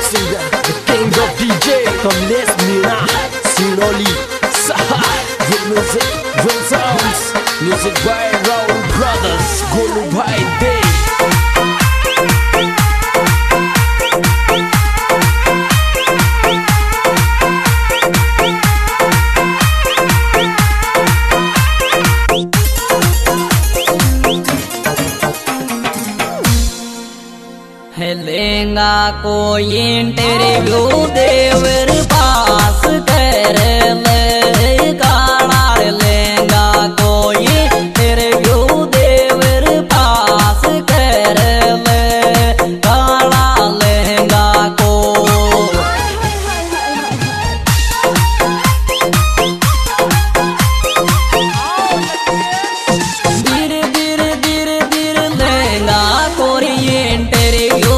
singer, the king of DJ, comme Les Mira, Sinoli, Saha, good music, good sounds, music by Raul Brothers, Golu Bhai Day. लेंगा कोई interview देवर पास कर ले गाना लेंगा कोई interview देवर पास कर ले गाना लेंगा को धीरे धीरे धीरे धीरे लेंगा कोई इंटरव्यू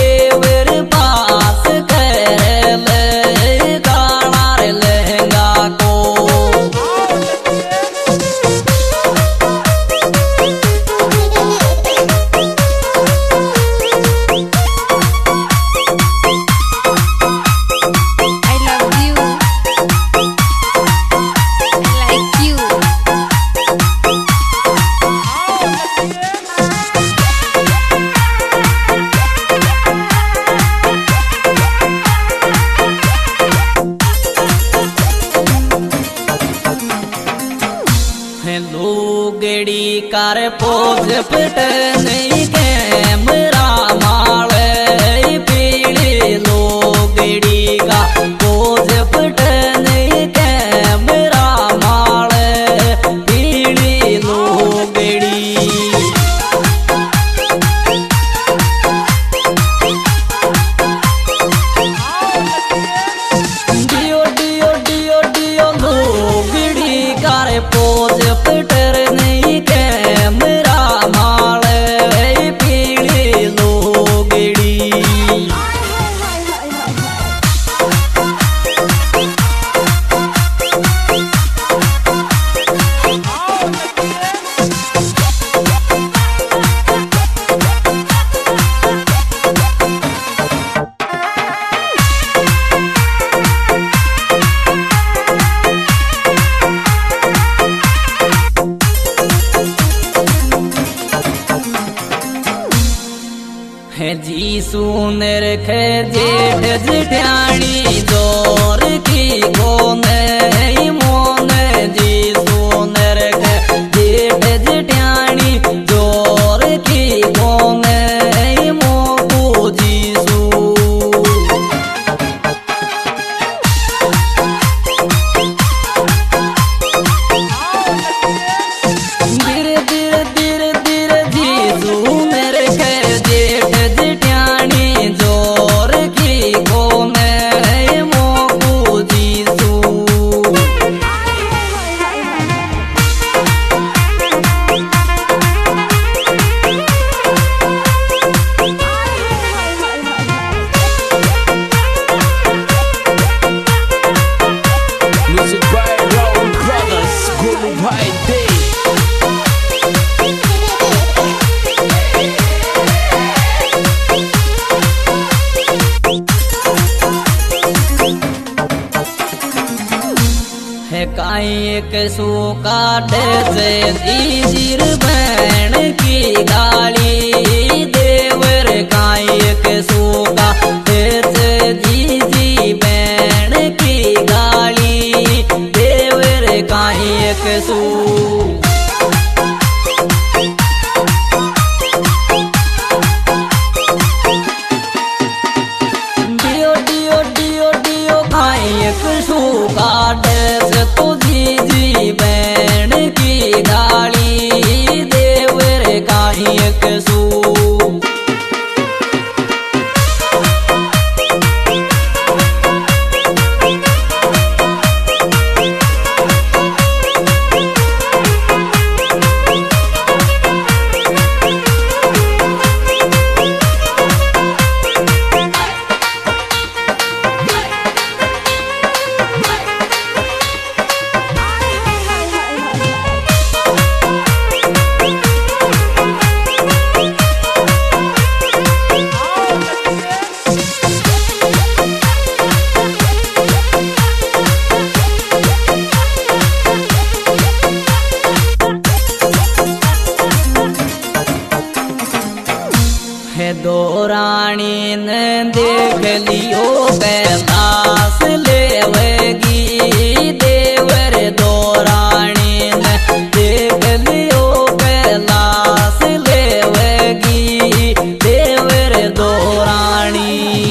लोगड़ी कर पोज पटने कैमरा माले पीली लोगड़ी का पोज पटने कैमरा माले पीली लोगड़ी डियो डियो डियो डियो लोगड़ी कर पोज जी सुनर खे जेठ जिठानी जोर की गोन मोन जी सुनर खे जेठ जिठानी जोर की गोन मोकू जी सू धीरे धीरे धीरे धीरे जी सुनर खे जेठ जोर की गोन मोकू जी सू Music by Raul Brothers, Golu Bhai Day. है काई एक सो काटे से दीजिर बहन की गाली देवर काई एक सो काटे से दीजी बहन की गाली देवर काई एक सो डियो डियो डियो डियो काई एक सो काटे से तो जी बहन की गाली देवर काई एक सू है दो रानी ने देख लियो कैलाश लेवेगी देवर दो रानी ने देख लियो कैलाश लेवेगी देवर दो रानी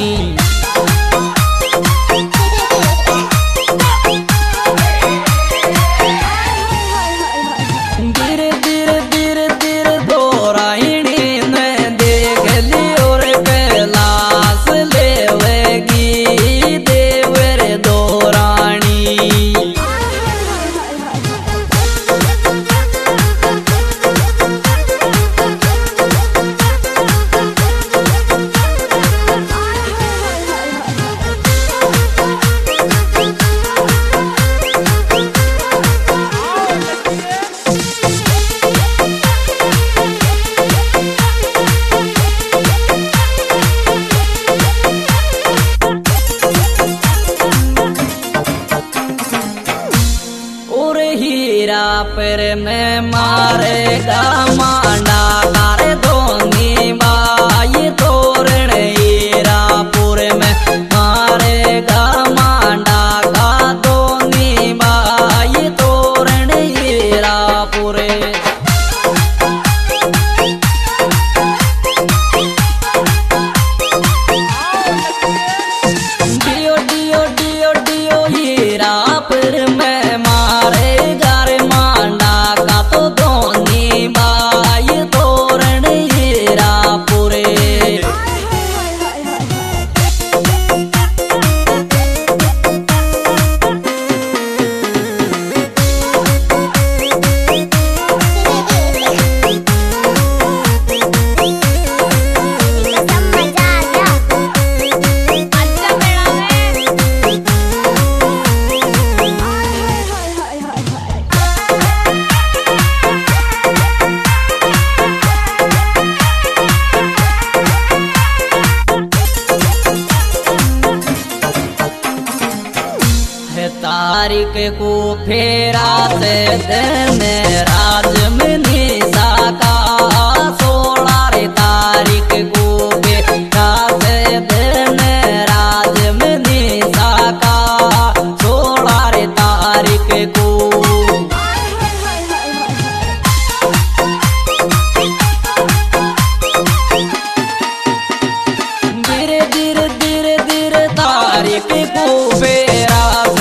पर मैं मारेगा मांडा तारे दोनी बाई तोरण हीरापुर में मारेगा मांडा का दोनी बाई तोरण हीरापुर डियो डियो डियो डियो हीरापुर में मारेगा तारीख को फेरा से दिन राज में निशा का 16 तारीख को फेरा से दिन राज में निशा का 16 तारीख को धीरे धीरे धीरे धीरे तारीख को फेरा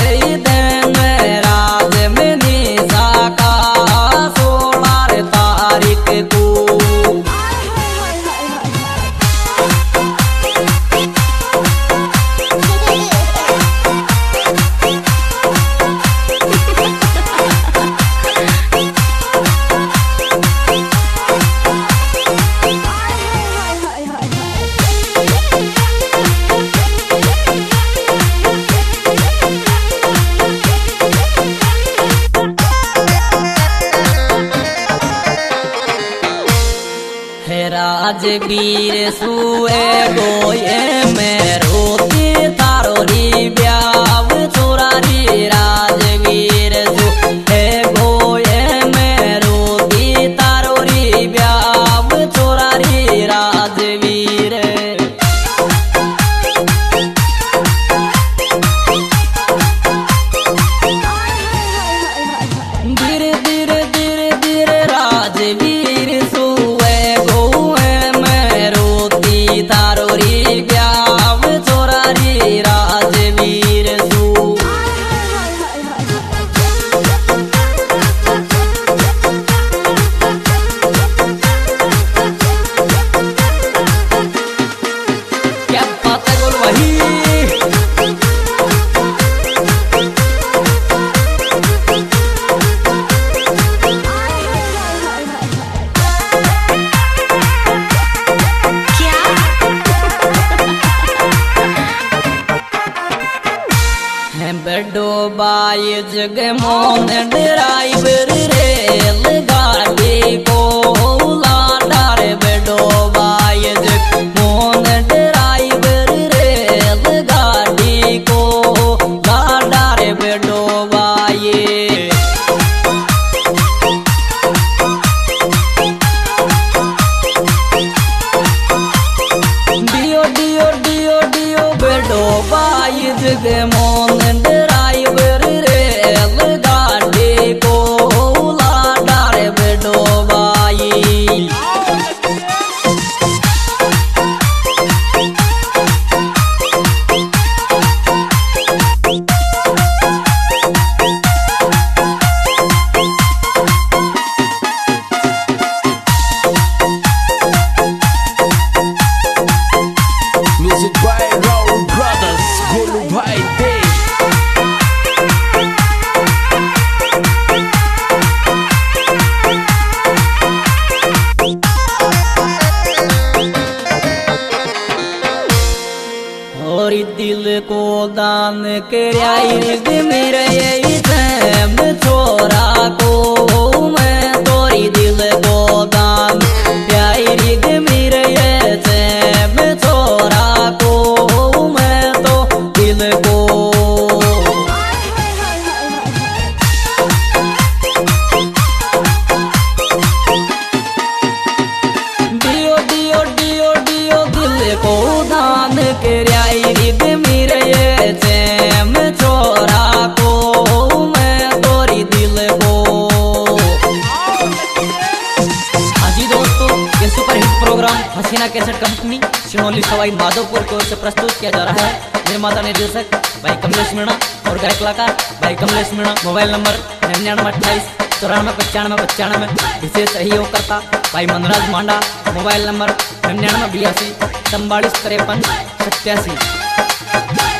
राजवीर सुए गोये में रोती तारोरी ब्याव चोरारी राजवीर सुए गोये में रोती तारोरी ब्याव चोरारी राजवीर धीरे धीरे धीरे धीरे राजवीर तारोरी ब्याव चोरारी राजवीर सू क्या बात है बोल वही बड़ो बाई जग मोन ड्राइवर रेल गाड़ी को लाडा रे बड़ो बाई जग मोन ड्राइवर रेल गाड़ी को लाडा रे बड़ो बाई दे मोन ड्राइवर रेल गाड़ी को लाडार बेडोबाई। Music by Raul Brothers, Golu Bhai Desh. और दिल को दान करया मेरे प्रेम छोरा को मैं तोरी दिल को दान प्यारी मेरे प्रेम छोरा को मैं तो दिल को दियो दियो दियो दियो दिल को दान करया मेरे चैम छोरा को मैं तोरी दिल को। हाँ जी दोस्तों, ये superhit program Hasina cassette company Sinoli Sawai Madhopur की ओर से प्रस्तुत किया जा रहा है। निर्माता निर्देशक भाई कमलेश मीणा और गायक कलाकार भाई कमलेश मीणा। Mobile number 9928949595। विशेष सहयोगकर्ता भाई मनोराज मांडा। Mobile number 9982 4453 87।